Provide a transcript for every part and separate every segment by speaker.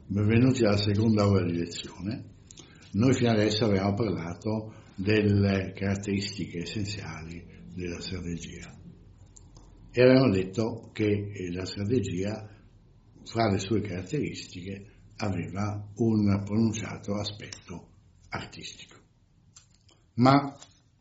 Speaker 1: Benvenuti alla seconda ora di lezione. Noi fino adesso abbiamo parlato delle caratteristiche essenziali della strategia e abbiamo detto che la strategia, fra le sue caratteristiche, aveva un pronunciato aspetto artistico. Ma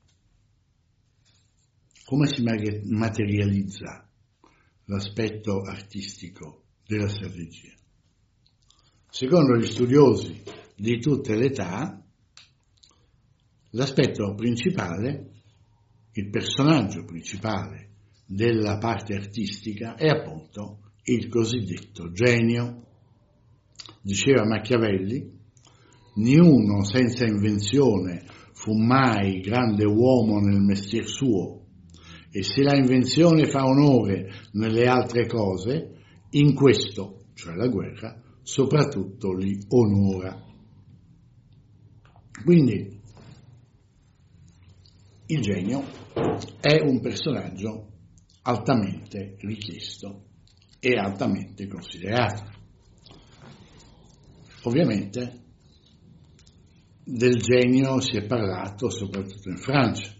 Speaker 1: come si materializza l'aspetto artistico della strategia? Secondo gli studiosi di tutte le età, l'aspetto principale, il personaggio principale della parte artistica è appunto il cosiddetto genio. Diceva Machiavelli: niuno senza invenzione fu mai grande uomo nel mestier suo, e se la invenzione fa onore nelle altre cose, in questo, cioè la guerra, soprattutto li onora. Quindi il genio è un personaggio altamente richiesto e altamente considerato. Ovviamente del genio si è parlato soprattutto in Francia,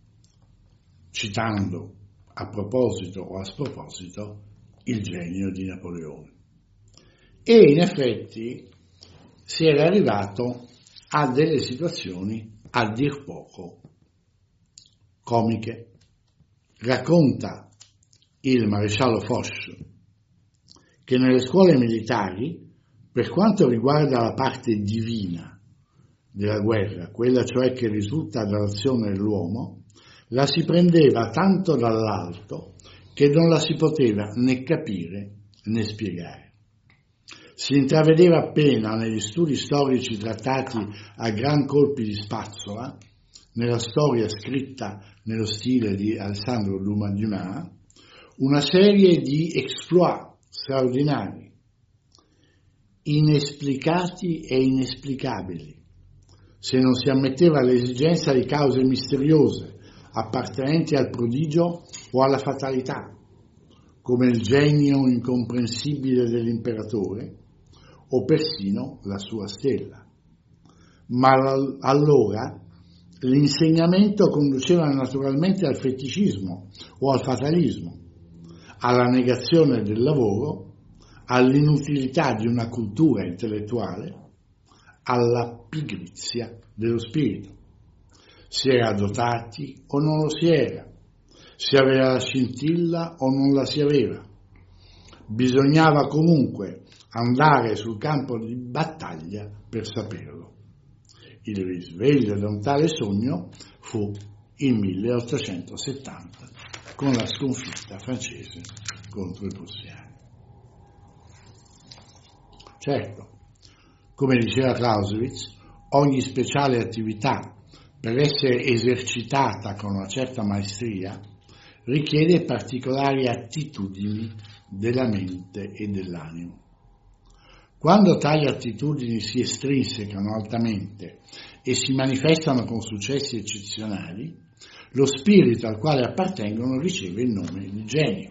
Speaker 1: citando a proposito o a sproposito il genio di Napoleone. E in effetti si era arrivato a delle situazioni a dir poco comiche. Racconta il maresciallo Foch che nelle scuole militari, per quanto riguarda la parte divina della guerra, quella cioè che risulta dall'azione dell'uomo, la si prendeva tanto dall'alto che non la si poteva né capire né spiegare. Si intravedeva appena negli studi storici trattati a gran colpi di spazzola, nella storia scritta nello stile di Alessandro Dumas, una serie di exploit straordinari, inesplicati e inesplicabili, se non si ammetteva l'esigenza di cause misteriose appartenenti al prodigio o alla fatalità, come il genio incomprensibile dell'imperatore o persino la sua stella. Ma allora l'insegnamento conduceva naturalmente al feticismo o al fatalismo, alla negazione del lavoro, all'inutilità di una cultura intellettuale, alla pigrizia dello spirito. Si era dotati o non lo si era, si aveva la scintilla o non la si aveva. Bisognava comunque andare sul campo di battaglia per saperlo. Il risveglio da un tale sogno fu il 1870 con la sconfitta francese contro i prussiani. Certo, come diceva Clausewitz, ogni speciale attività, per essere esercitata con una certa maestria, richiede particolari attitudini della mente e dell'animo. Quando tali attitudini si estrinsecano altamente e si manifestano con successi eccezionali, lo spirito al quale appartengono riceve il nome di genio.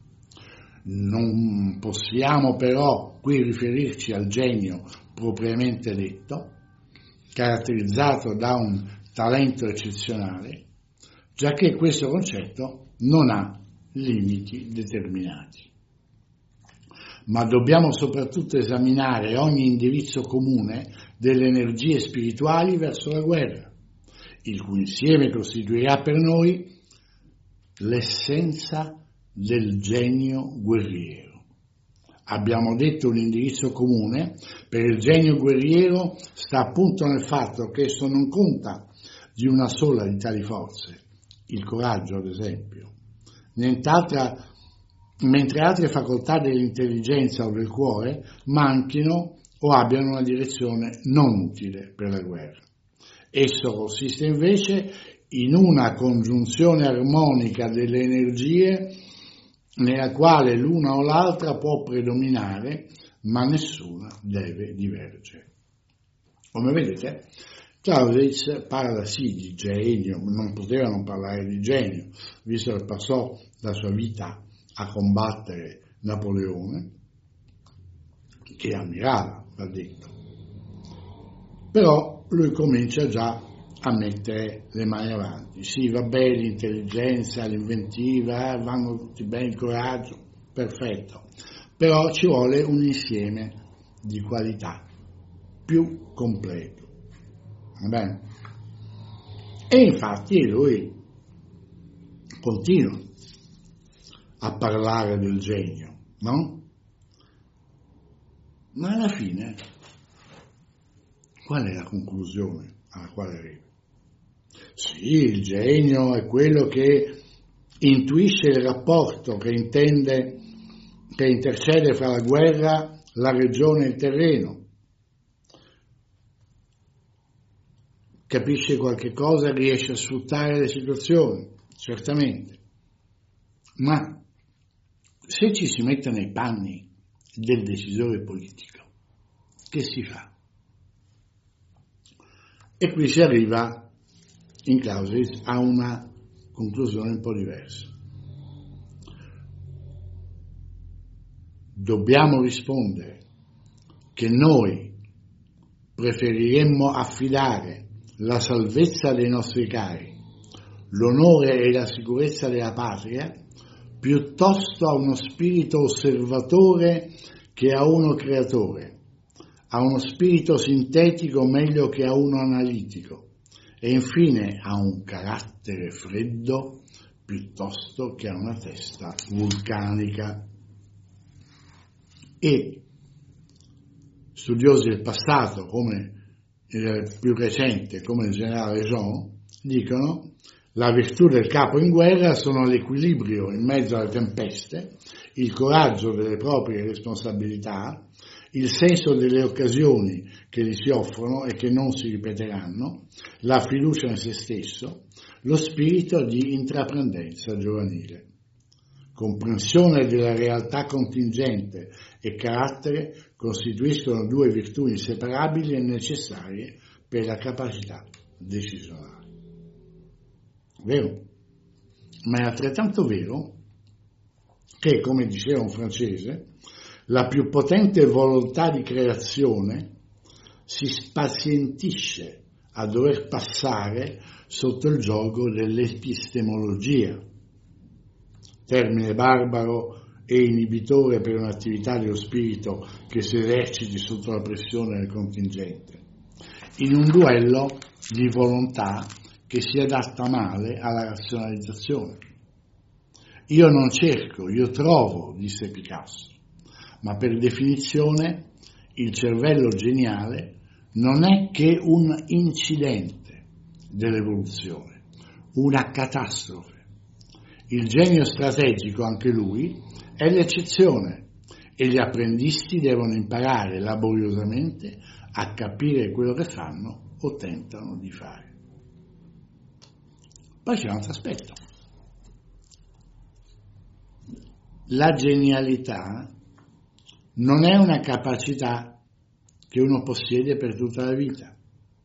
Speaker 1: Non possiamo però qui riferirci al genio propriamente detto, caratterizzato da un talento eccezionale, giacché questo concetto non ha limiti determinati. Ma dobbiamo soprattutto esaminare ogni indirizzo comune delle energie spirituali verso la guerra, il cui insieme costituirà per noi l'essenza del genio guerriero. Abbiamo detto un indirizzo comune per il genio guerriero sta appunto nel fatto che esso non conta di una sola di tali forze, il coraggio ad esempio, mentre altre facoltà dell'intelligenza o del cuore manchino o abbiano una direzione non utile per la guerra. Esso consiste invece in una congiunzione armonica delle energie nella quale l'una o l'altra può predominare, ma nessuna deve divergere. Come vedete, Clausewitz parla sì di genio, non poteva non parlare di genio, visto che passò la sua vita a combattere Napoleone, che ammirava, va detto. Però lui comincia già a mettere le mani avanti. Sì, va bene l'intelligenza, l'inventiva, vanno tutti bene, il coraggio, perfetto. Però ci vuole un insieme di qualità più completo. Va bene? E infatti lui continua a parlare del genio, no? Ma alla fine, qual è la conclusione alla quale arriva? Sì, il genio è quello che intuisce il rapporto, che intercede fra la guerra, la regione e il terreno. Capisce qualche cosa, riesce a sfruttare le situazioni, certamente. Ma se ci si mette nei panni del decisore politico, che si fa? E qui si arriva in Clausewitz a una conclusione un po' diversa. Dobbiamo rispondere che noi preferiremmo affidare la salvezza dei nostri cari, l'onore e la sicurezza della patria, piuttosto a uno spirito osservatore che a uno creatore, a uno spirito sintetico meglio che a uno analitico, e infine a un carattere freddo piuttosto che a una testa vulcanica. E studiosi del passato, come il più recente, come il generale Jean, dicono: la virtù del capo in guerra sono l'equilibrio in mezzo alle tempeste, il coraggio delle proprie responsabilità, il senso delle occasioni che gli si offrono e che non si ripeteranno, la fiducia in se stesso, lo spirito di intraprendenza giovanile. Comprensione della realtà contingente e carattere costituiscono due virtù inseparabili e necessarie per la capacità decisionale. Vero? Ma è altrettanto vero che, come diceva un francese, la più potente volontà di creazione si spazientisce a dover passare sotto il giogo dell'epistemologia, termine barbaro e inibitore per un'attività dello spirito che si eserciti sotto la pressione del contingente, in un duello di volontà che si adatta male alla razionalizzazione. Io non cerco, io trovo, disse Picasso, ma per definizione il cervello geniale non è che un incidente dell'evoluzione, una catastrofe. Il genio strategico, anche lui, è l'eccezione e gli apprendisti devono imparare laboriosamente a capire quello che fanno o tentano di fare. Poi c'è un altro aspetto. La genialità non è una capacità che uno possiede per tutta la vita.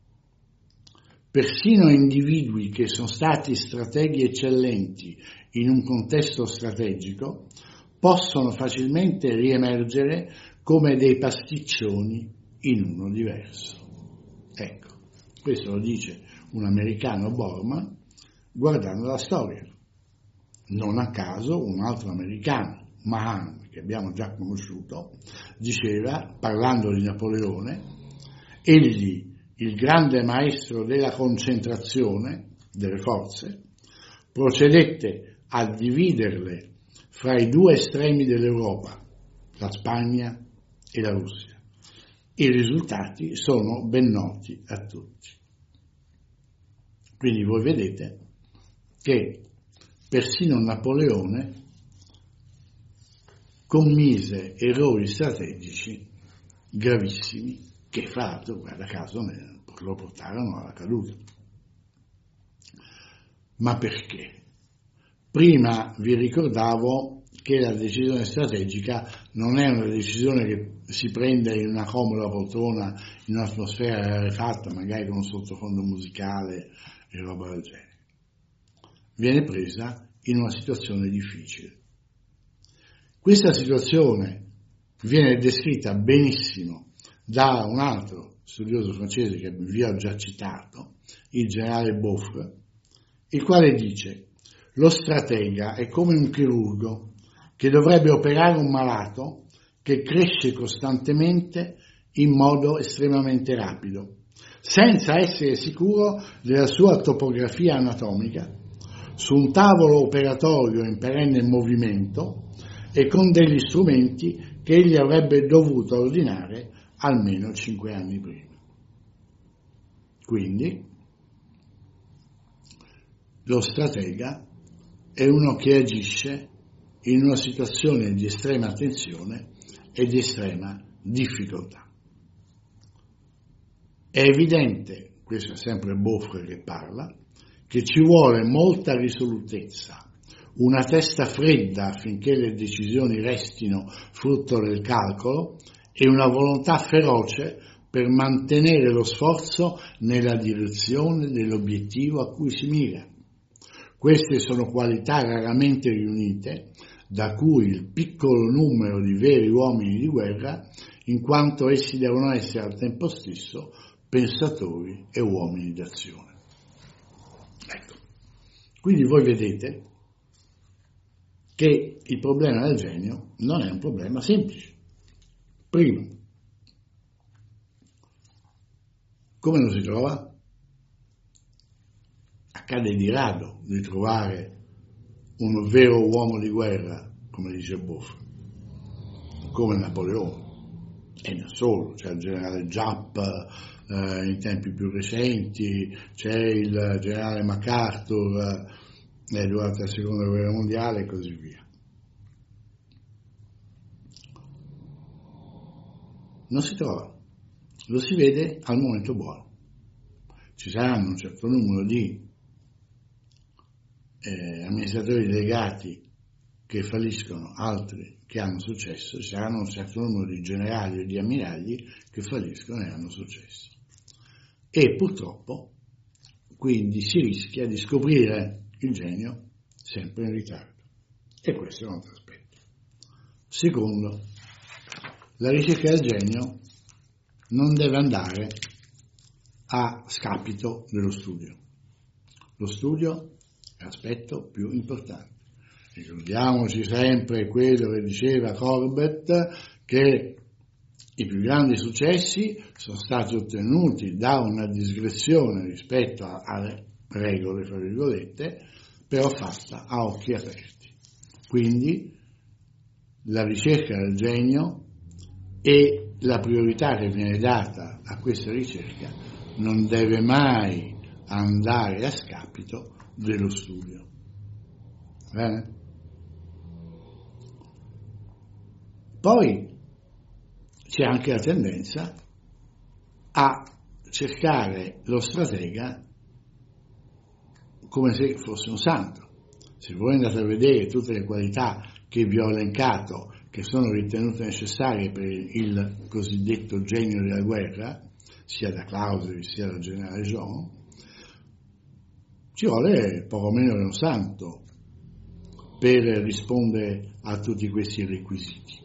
Speaker 1: Persino individui che sono stati strateghi eccellenti in un contesto strategico possono facilmente riemergere come dei pasticcioni in uno diverso. Ecco, questo lo dice un americano, Borman, guardando la storia. Non a caso un altro americano, Mahan, che abbiamo già conosciuto, diceva, parlando di Napoleone, egli, il grande maestro della concentrazione delle forze, procedette a dividerle fra i due estremi dell'Europa, la Spagna e la Russia. I risultati sono ben noti a tutti. Quindi voi vedete che persino Napoleone commise errori strategici gravissimi che, fra l'altro, guarda caso, lo portarono alla caduta. Ma perché? Prima vi ricordavo che la decisione strategica non è una decisione che si prende in una comoda poltrona, in un'atmosfera rarefatta, magari con un sottofondo musicale e roba del genere. Viene presa in una situazione difficile. Questa situazione viene descritta benissimo da un altro studioso francese che vi ho già citato, il generale Boffre, il quale dice: lo stratega è come un chirurgo che dovrebbe operare un malato che cresce costantemente in modo estremamente rapido, senza essere sicuro della sua topografia anatomica, su un tavolo operatorio in perenne movimento e con degli strumenti che egli avrebbe dovuto ordinare almeno 5 anni prima. Quindi lo stratega è uno che agisce in una situazione di estrema tensione e di estrema difficoltà. È evidente, questo è sempre Boffre che parla, che ci vuole molta risolutezza, una testa fredda affinché le decisioni restino frutto del calcolo e una volontà feroce per mantenere lo sforzo nella direzione dell'obiettivo a cui si mira. Queste sono qualità raramente riunite, da cui il piccolo numero di veri uomini di guerra, in quanto essi devono essere al tempo stesso pensatori e uomini d'azione. Ecco, quindi voi vedete che il problema del genio non è un problema semplice. Primo, come lo si trova? Accade di rado di trovare un vero uomo di guerra, come dice Boffre, come Napoleone, e non solo, c'è il generale Giapp in tempi più recenti, c'è il generale MacArthur durante la seconda guerra mondiale e così via. Non si trova, lo si vede al momento buono. Ci saranno un certo numero di amministratori delegati che falliscono, altri che hanno successo, ci saranno un certo numero di generali e di ammiragli che falliscono e hanno successo. E purtroppo quindi si rischia di scoprire il genio sempre in ritardo. E questo è un altro aspetto. Secondo, la ricerca del genio non deve andare a scapito dello studio. Lo studio è l'aspetto più importante. Ricordiamoci sempre quello che diceva Corbett, che i più grandi successi sono stati ottenuti da una disgrezione rispetto alle regole, fra virgolette, però fatta a occhi aperti. Quindi la ricerca del genio e la priorità che viene data a questa ricerca non deve mai andare a scapito dello studio. Bene? Poi c'è anche la tendenza a cercare lo stratega come se fosse un santo. Se voi andate a vedere tutte le qualità che vi ho elencato, che sono ritenute necessarie per il cosiddetto genio della guerra, sia da Clausewitz sia dal generale Jean, ci vuole poco meno che un santo per rispondere a tutti questi requisiti.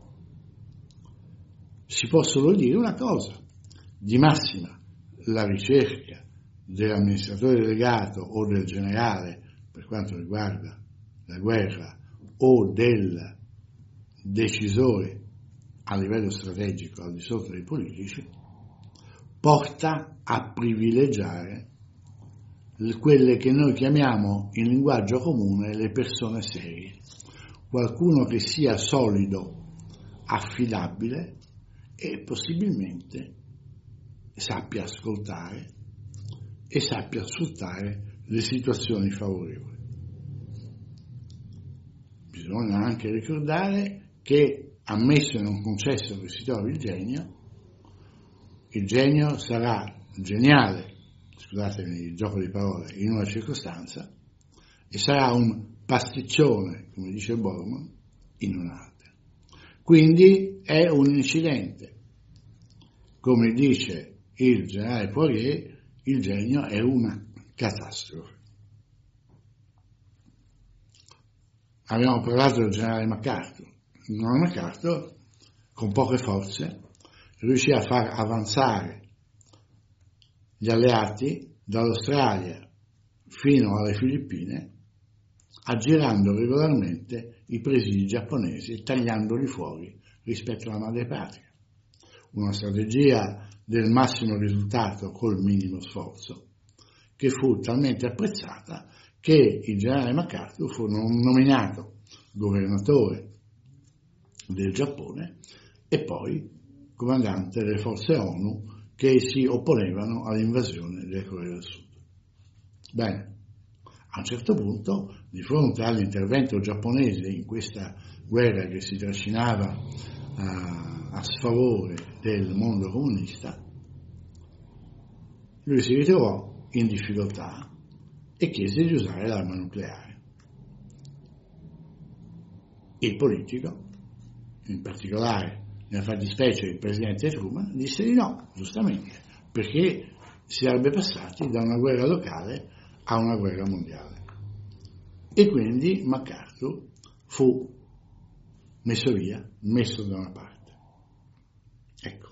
Speaker 1: Si può solo dire una cosa: di massima la ricerca dell'amministratore delegato o del generale per quanto riguarda la guerra o del decisore a livello strategico al di sotto dei politici porta a privilegiare quelle che noi chiamiamo in linguaggio comune le persone serie, qualcuno che sia solido, affidabile e possibilmente sappia ascoltare e sappia sfruttare le situazioni favorevoli. Bisogna anche ricordare che, ammesso e non concesso che si trovi il genio sarà geniale, scusatemi il gioco di parole, in una circostanza e sarà un pasticcione, come dice Bormann, in un'altra. Quindi è un incidente. Come dice il generale Poirier, il genio è una catastrofe. Abbiamo parlato del generale MacArthur. Il generale MacArthur, con poche forze, riuscì a far avanzare gli alleati dall'Australia fino alle Filippine, aggirando regolarmente i presidi giapponesi e tagliandoli fuori rispetto alla madrepatria. Una strategia del massimo risultato col minimo sforzo, che fu talmente apprezzata che il generale MacArthur fu nominato governatore del Giappone e poi comandante delle forze ONU che si opponevano all'invasione della Corea del Sud. Bene, a un certo punto, di fronte all'intervento giapponese in questa guerra che si trascinava a sfavore del mondo comunista, lui si ritrovò in difficoltà e chiese di usare l'arma nucleare. Il politico, in particolare nella fattispecie il presidente Truman, disse di no, giustamente, perché si sarebbe passati da una guerra locale a una guerra mondiale. E quindi MacArthur fu messo via, messo da una parte. Ecco,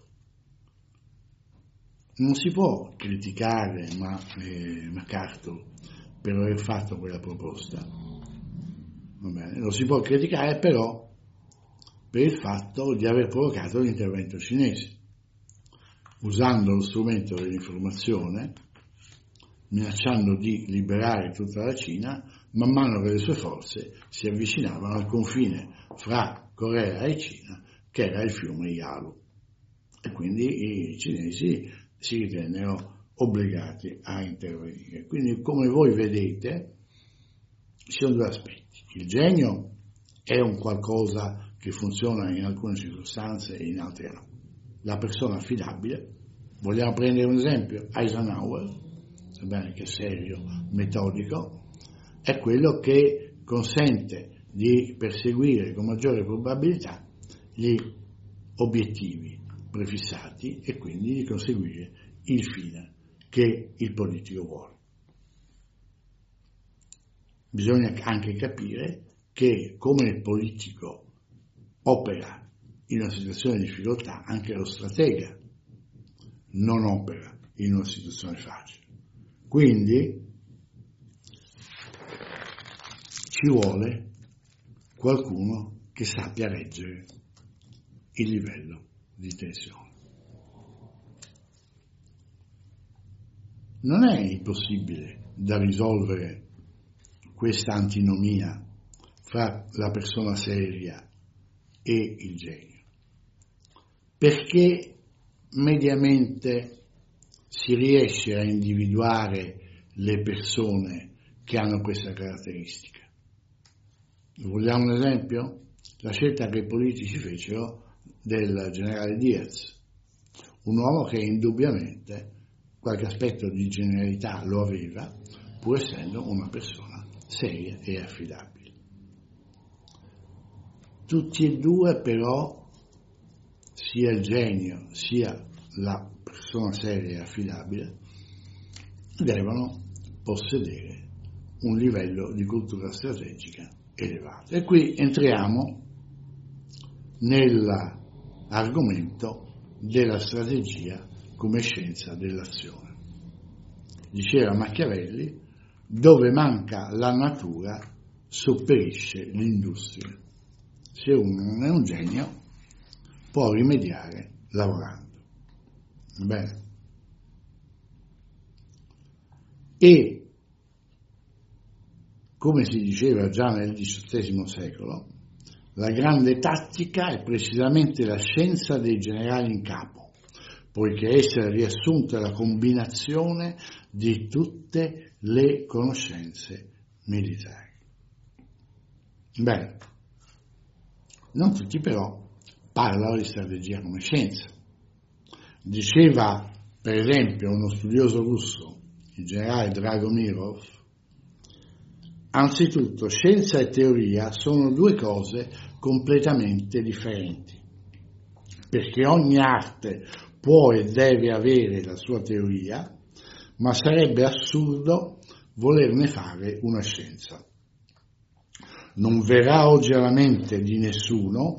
Speaker 1: non si può criticare MacArthur per aver fatto quella proposta, va bene? Lo si può criticare però per il fatto di aver provocato l'intervento cinese, usando lo strumento dell'informazione, minacciando di liberare tutta la Cina man mano che le sue forze si avvicinavano al confine fra Corea e Cina, che era il fiume Yalu. E quindi i cinesi si ritennero obbligati a intervenire. Quindi, come voi vedete, ci sono due aspetti. Il genio è un qualcosa che funziona in alcune circostanze e in altre no. La persona affidabile, vogliamo prendere un esempio, Eisenhower, bene, che è serio, metodico, è quello che consente di perseguire con maggiore probabilità gli obiettivi prefissati e quindi di conseguire il fine che il politico vuole. Bisogna anche capire che come il politico opera in una situazione di difficoltà, anche lo stratega non opera in una situazione facile. Quindi ci vuole qualcuno che sappia reggere il livello di tensione. Non è impossibile da risolvere questa antinomia fra la persona seria e il genio, perché mediamente si riesce a individuare le persone che hanno questa caratteristica. Vogliamo un esempio? La scelta che i politici fecero del generale Diaz, un uomo che indubbiamente qualche aspetto di genialità lo aveva, pur essendo una persona seria e affidabile. Tutti e due però, sia il genio sia la persona seria e affidabile, devono possedere un livello di cultura strategica elevato. E qui entriamo nell'argomento della strategia come scienza dell'azione. Diceva Machiavelli, dove manca la natura sopperisce l'industria. Se uno non è un genio può rimediare lavorando. Bene. E come si diceva già nel XVIII secolo, la grande tattica è precisamente la scienza dei generali in capo, poiché essa è riassunta la combinazione di tutte le conoscenze militari. Bene, non tutti però parlano di strategia come scienza. Diceva per esempio uno studioso russo, il generale Dragomirov, anzitutto scienza e teoria sono due cose completamente differenti, perché ogni arte può e deve avere la sua teoria, ma sarebbe assurdo volerne fare una scienza. Non verrà oggi alla mente di nessuno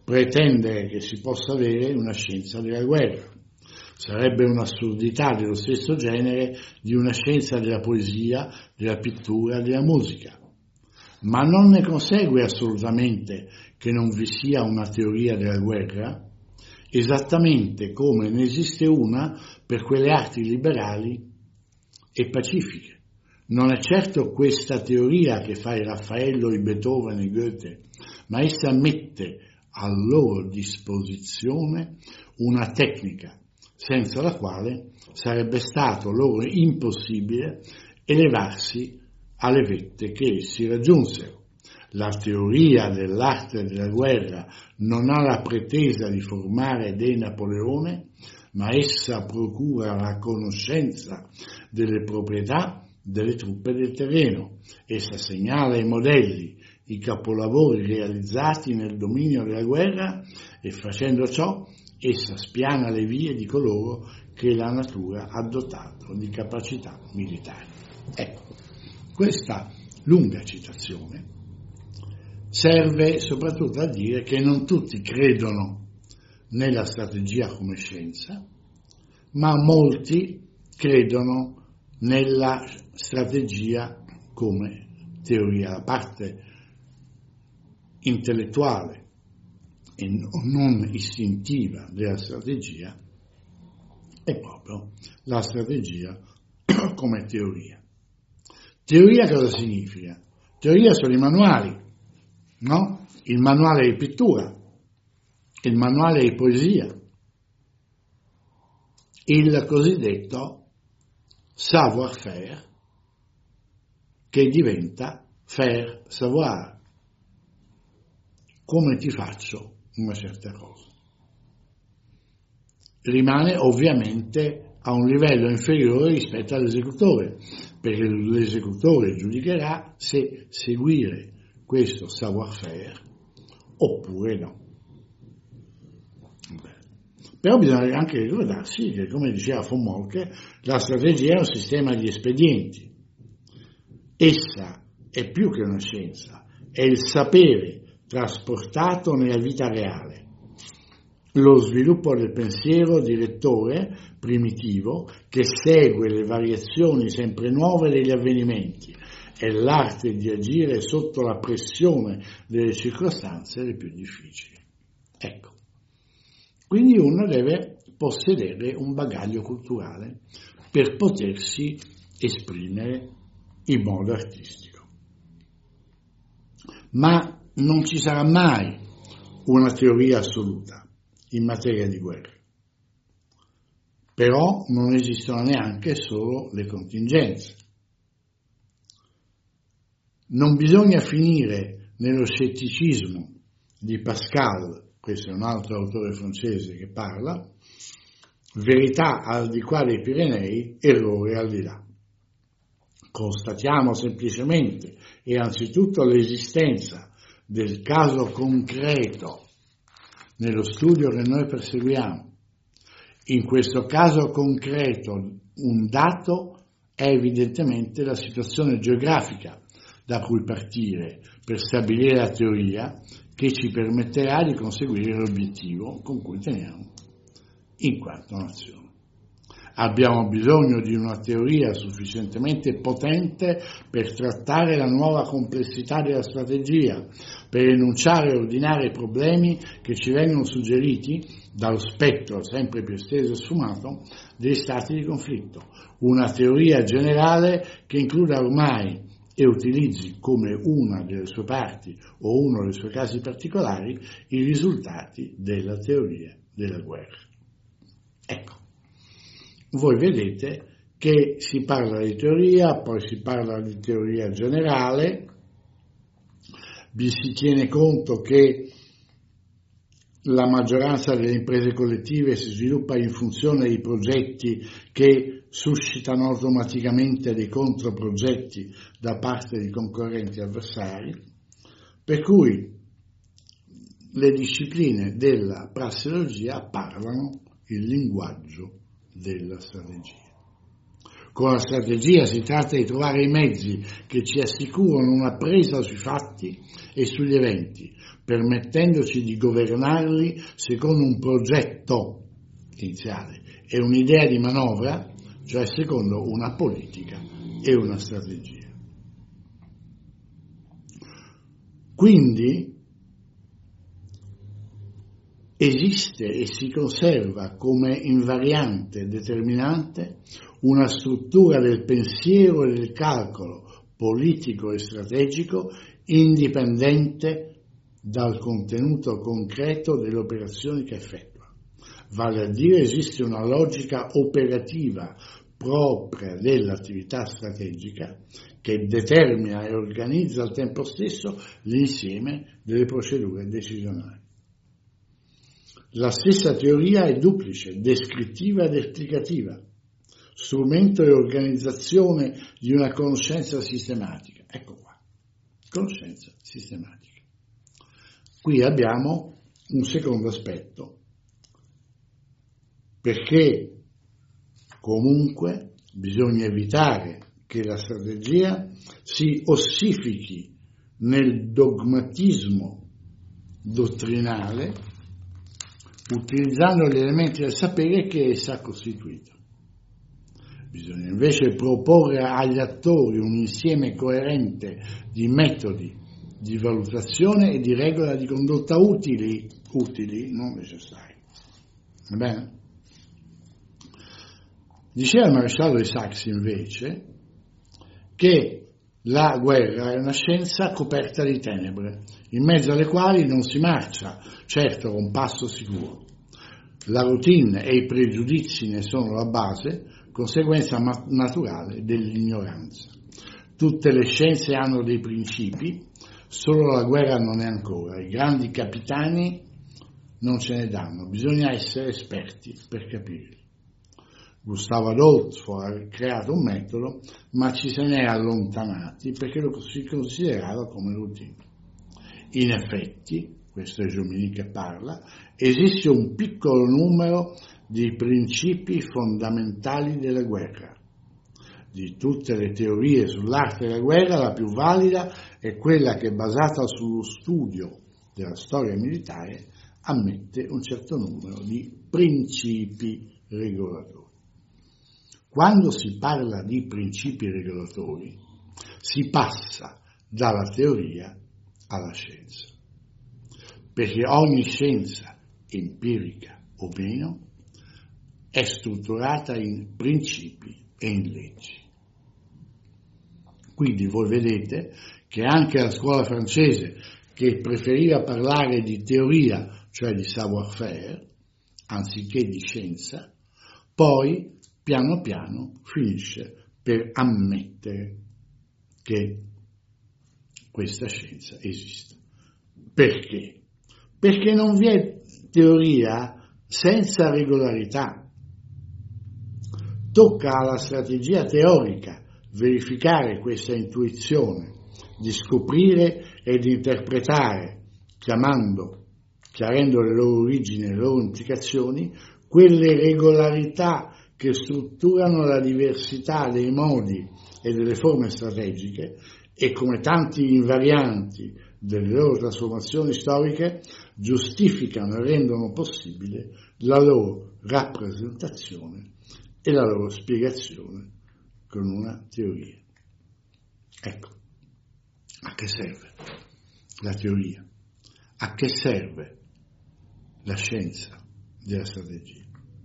Speaker 1: pretendere che si possa avere una scienza della guerra. Sarebbe un'assurdità dello stesso genere di una scienza della poesia, della pittura, della musica. Ma non ne consegue assolutamente che non vi sia una teoria della guerra, esattamente come ne esiste una per quelle arti liberali e pacifiche. Non è certo questa teoria che fa i Raffaello, i Beethoven, i Goethe, ma essa mette a loro disposizione una tecnica senza la quale sarebbe stato loro impossibile elevarsi alle vette che essi raggiunsero. La teoria dell'arte della guerra non ha la pretesa di formare dei Napoleone, ma essa procura la conoscenza delle proprietà delle truppe del terreno. Essa segnala i modelli, i capolavori realizzati nel dominio della guerra e facendo ciò essa spiana le vie di coloro che la natura ha dotato di capacità militari. Ecco, questa lunga citazione serve soprattutto a dire che non tutti credono nella strategia come scienza, ma molti credono nella strategia come teoria. La parte intellettuale e non istintiva della strategia è proprio la strategia come teoria. Teoria cosa significa? Teoria sono i manuali, no? Il manuale di pittura, il manuale di poesia, il cosiddetto savoir-faire che diventa faire savoir. Come ti faccio una certa cosa? Rimane ovviamente a un livello inferiore rispetto all'esecutore, perché l'esecutore giudicherà se seguire questo savoir-faire oppure no. Però bisogna anche ricordarsi che, come diceva von Moltke, la strategia è un sistema di espedienti. Essa è più che una scienza, è il sapere trasportato nella vita reale, lo sviluppo del pensiero direttore primitivo che segue le variazioni sempre nuove degli avvenimenti, è l'arte di agire sotto la pressione delle circostanze le più difficili. Ecco, quindi uno deve possedere un bagaglio culturale per potersi esprimere in modo artistico. Ma non ci sarà mai una teoria assoluta in materia di guerra. Però non esistono neanche solo le contingenze. Non bisogna finire nello scetticismo di Pascal, questo è un altro autore francese che parla, verità al di qua dei Pirenei, errore al di là. Constatiamo semplicemente e anzitutto l'esistenza del caso concreto nello studio che noi perseguiamo. In questo caso concreto un dato è evidentemente la situazione geografica da cui partire per stabilire la teoria che ci permetterà di conseguire l'obiettivo con cui teniamo in quanto nazione. Abbiamo bisogno di una teoria sufficientemente potente per trattare la nuova complessità della strategia, per enunciare e ordinare i problemi che ci vengono suggeriti dallo spettro sempre più esteso e sfumato dei stati di conflitto. Una teoria generale che includa ormai e utilizzi come una delle sue parti o uno dei suoi casi particolari i risultati della teoria della guerra. Ecco. Voi vedete che si parla di teoria, poi si parla di teoria generale, vi si tiene conto che la maggioranza delle imprese collettive si sviluppa in funzione di progetti che suscitano automaticamente dei controprogetti da parte di concorrenti avversari, per cui le discipline della prassologia parlano il linguaggio della strategia. Con la strategia si tratta di trovare i mezzi che ci assicurano una presa sui fatti e sugli eventi, permettendoci di governarli secondo un progetto iniziale e un'idea di manovra, cioè secondo una politica e una strategia. Quindi esiste e si conserva come invariante determinante una struttura del pensiero e del calcolo politico e strategico indipendente dal contenuto concreto delle operazioni che effettua. Vale a dire, esiste una logica operativa propria dell'attività strategica che determina e organizza al tempo stesso l'insieme delle procedure decisionali. La stessa teoria è duplice, descrittiva ed esplicativa, strumento e organizzazione di una conoscenza sistematica. Ecco qua, conoscenza sistematica. Qui abbiamo un secondo aspetto, perché comunque bisogna evitare che la strategia si ossifichi nel dogmatismo dottrinale, utilizzando gli elementi del sapere che essa ha costituito. Bisogna invece proporre agli attori un insieme coerente di metodi di valutazione e di regole di condotta utili, non necessari. Va bene? Diceva il maresciallo di Saxe invece che la guerra è una scienza coperta di tenebre, in mezzo alle quali non si marcia, certo con passo sicuro. La routine e i pregiudizi ne sono la base, conseguenza naturale dell'ignoranza. Tutte le scienze hanno dei principi, solo la guerra non è ancora. I grandi capitani non ce ne danno, bisogna essere esperti per capirli. Gustavo Adolfo ha creato un metodo, ma ci se ne è allontanati perché lo si considerava come routine. In effetti, questo è Jomini che parla, esiste un piccolo numero di principi fondamentali della guerra. Di tutte le teorie sull'arte della guerra, la più valida è quella che, basata sullo studio della storia militare, ammette un certo numero di principi regolatori. Quando si parla di principi regolatori, si passa dalla teoria alla scienza, perché ogni scienza, empirica o meno, è strutturata in principi e in leggi. Quindi voi vedete che anche la scuola francese, che preferiva parlare di teoria, cioè di savoir-faire, anziché di scienza, poi piano piano finisce per ammettere che questa scienza esiste. Perché? Perché non vi è teoria senza regolarità. Tocca alla strategia teorica verificare questa intuizione, di scoprire ed interpretare, chiarendo le loro origini e le loro implicazioni, quelle regolarità che strutturano la diversità dei modi e delle forme strategiche e, come tanti invarianti delle loro trasformazioni storiche, giustificano e rendono possibile la loro rappresentazione e la loro spiegazione con una teoria. Ecco, a che serve la teoria? A che serve la scienza della strategia?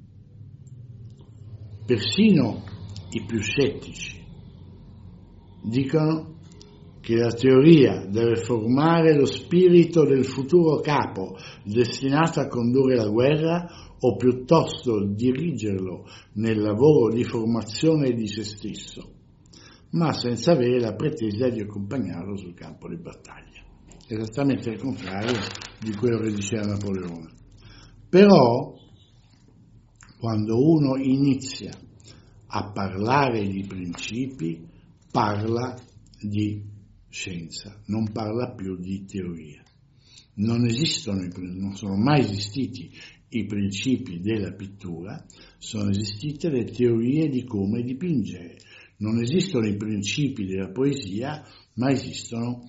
Speaker 1: Persino i più scettici dicono che la teoria deve formare lo spirito del futuro capo destinato a condurre la guerra o piuttosto dirigerlo nel lavoro di formazione di se stesso, ma senza avere la pretesa di accompagnarlo sul campo di battaglia. Esattamente il contrario di quello che diceva Napoleone. Però, quando uno inizia a parlare di principi, parla di scienza, non parla più di teoria. Non esistono, non sono mai esistiti i principi della pittura, sono esistite le teorie di come dipingere. Non esistono i principi della poesia, ma esistono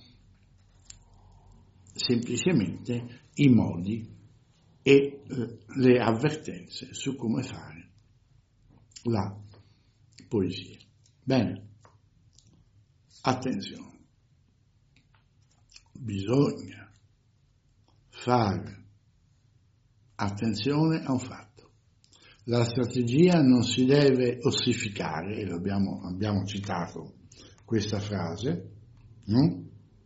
Speaker 1: semplicemente i modi e le avvertenze su come fare la poesia. Bene, attenzione, bisogna fare attenzione a un fatto: la strategia non si deve ossificare, e abbiamo citato questa frase, no?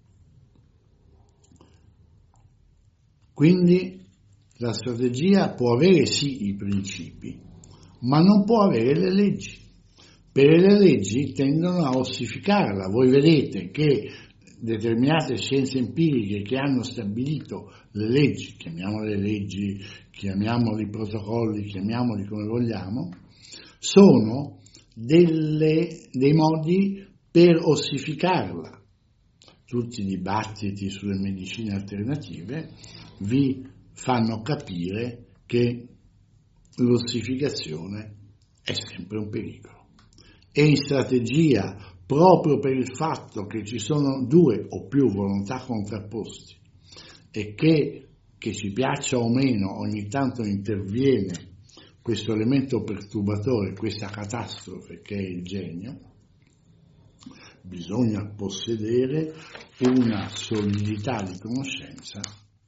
Speaker 1: Quindi la strategia può avere sì i principi, ma non può avere le leggi, perché le leggi tendono a ossificarla. Voi vedete che determinate scienze empiriche che hanno stabilito le leggi, chiamiamole leggi, chiamiamoli protocolli, chiamiamoli come vogliamo, sono dei modi per ossificarla. Tutti i dibattiti sulle medicine alternative vi fanno capire che l'ossificazione è sempre un pericolo. E in strategia, proprio per il fatto che ci sono due o più volontà contrapposte e che ci piaccia o meno ogni tanto interviene questo elemento perturbatore, questa catastrofe che è il genio, bisogna possedere una solidità di conoscenza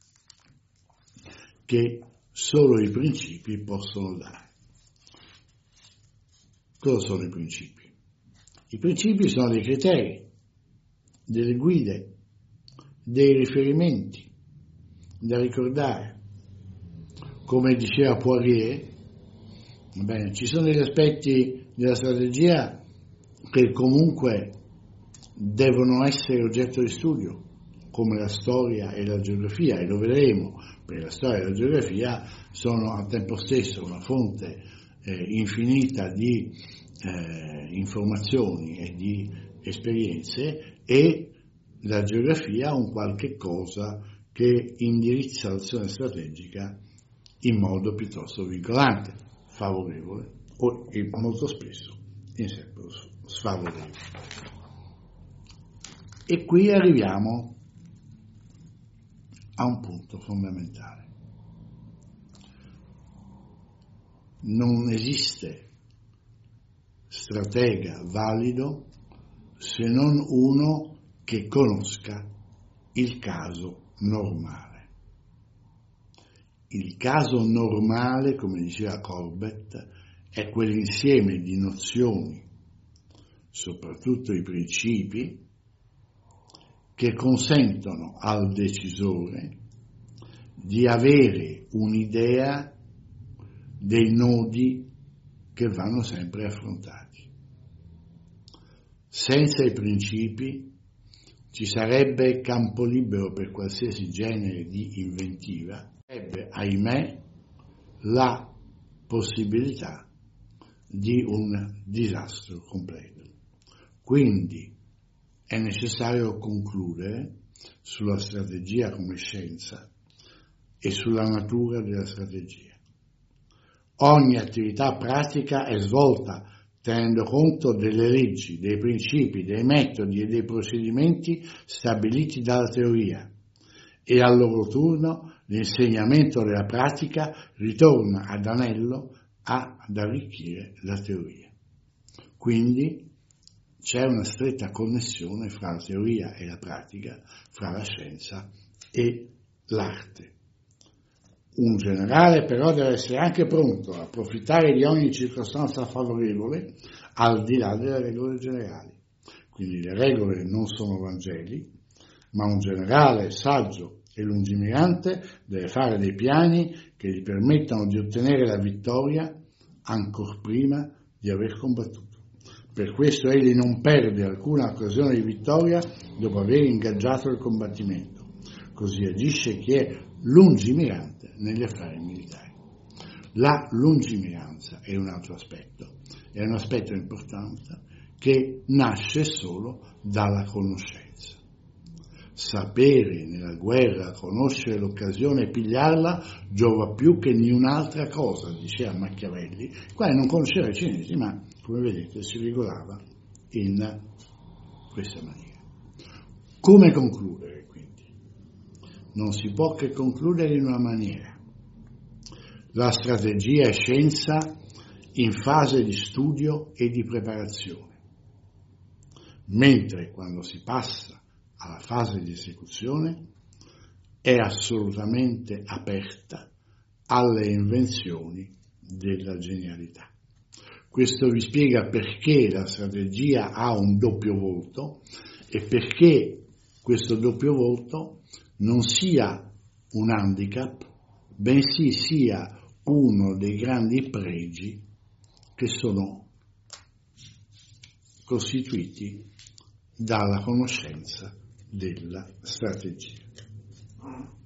Speaker 1: che solo i principi possono dare. Cosa sono i principi? I principi sono dei criteri, delle guide, dei riferimenti da ricordare. Come diceva Poirier, ci sono degli aspetti della strategia che comunque devono essere oggetto di studio, come la storia e la geografia, e lo vedremo, perché la storia e la geografia sono al tempo stesso una fonte infinita di informazioni e di esperienze, e la geografia un qualche cosa che indirizza l'azione strategica in modo piuttosto vincolante, favorevole o molto spesso in sempre sfavorevole. E qui arriviamo a un punto fondamentale. Non esiste stratega valido se non uno che conosca il caso normale. Il caso normale, come diceva Corbett, è quell'insieme di nozioni, soprattutto i principi, che consentono al decisore di avere un'idea dei nodi che vanno sempre affrontati. Senza i principi ci sarebbe campo libero per qualsiasi genere di inventiva, sarebbe, ahimè, la possibilità di un disastro completo. Quindi è necessario concludere sulla strategia come scienza e sulla natura della strategia. Ogni attività pratica è svolta tenendo conto delle leggi, dei principi, dei metodi e dei procedimenti stabiliti dalla teoria, e al loro turno l'insegnamento della pratica ritorna ad anello ad arricchire la teoria. Quindi c'è una stretta connessione fra la teoria e la pratica, fra la scienza e l'arte. Un generale però deve essere anche pronto a approfittare di ogni circostanza favorevole al di là delle regole generali. Quindi le regole non sono Vangeli, ma un generale saggio e lungimirante deve fare dei piani che gli permettano di ottenere la vittoria ancor prima di aver combattuto. Per questo egli non perde alcuna occasione di vittoria dopo aver ingaggiato il combattimento. Così agisce chi è lungimirante negli affari militari. La lungimiranza è un altro aspetto, è un aspetto importante che nasce solo dalla conoscenza. Sapere nella guerra, conoscere l'occasione e pigliarla giova più che niun'altra cosa, diceva Machiavelli, il quale non conosceva i cinesi, ma come vedete si regolava in questa maniera. Come concludere quindi? Non si può che concludere in una maniera. La strategia è scienza in fase di studio e di preparazione, mentre quando si passa alla fase di esecuzione è assolutamente aperta alle invenzioni della genialità. Questo vi spiega perché la strategia ha un doppio volto e perché questo doppio volto non sia un handicap, bensì sia uno dei grandi pregi che sono costituiti dalla conoscenza della strategia.